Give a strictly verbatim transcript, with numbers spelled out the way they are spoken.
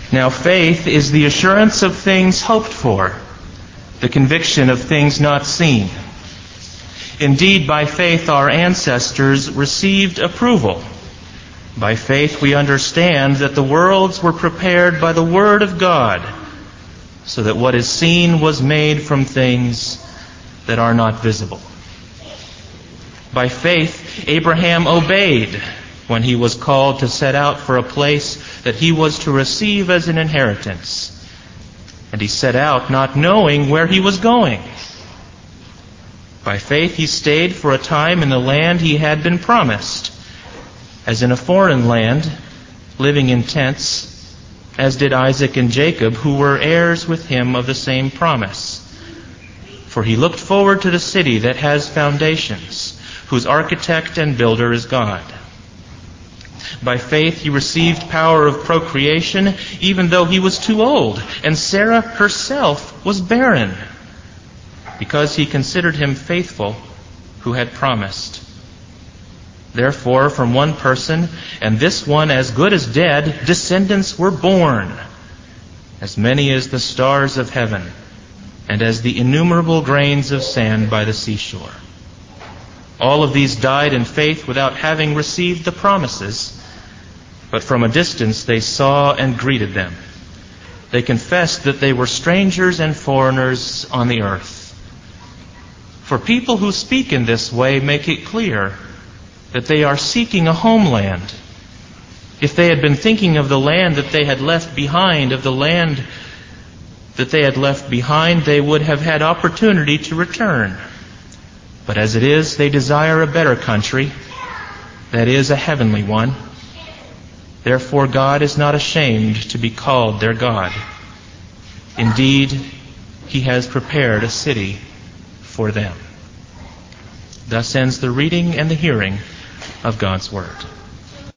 Now faith is the assurance of things hoped for, the conviction of things not seen. Indeed, by faith our ancestors received approval. By faith we understand that the worlds were prepared by the Word of God, so that what is seen was made from things that are not visible. By faith Abraham obeyed when he was called to set out for a place that he was to receive as an inheritance. And he set out not knowing where he was going. By faith he stayed for a time in the land he had been promised, as in a foreign land, living in tents, as did Isaac and Jacob, who were heirs with him of the same promise. For he looked forward to the city that has foundations, whose architect and builder is God. By faith he received power of procreation, even though he was too old, and Sarah herself was barren, because he considered him faithful who had promised. Therefore, from one person, and this one as good as dead, descendants were born, as many as the stars of heaven, and as the innumerable grains of sand by the seashore. All of these died in faith without having received the promises, but from a distance they saw and greeted them. They confessed that they were strangers and foreigners on the earth. For people who speak in this way make it clear that they are seeking a homeland. If they had been thinking of the land that they had left behind, of the land that they had left behind, they would have had opportunity to return. But as it is, they desire a better country, that is, a heavenly one. Therefore God is not ashamed to be called their God. Indeed, He has prepared a city for them. Thus ends the reading and the hearing of God's Word.